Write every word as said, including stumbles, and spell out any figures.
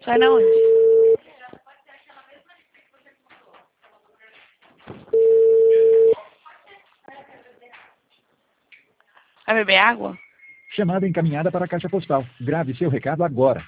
Sai na onde? Vai beber água? Chamada encaminhada para a caixa postal. Grave seu recado agora.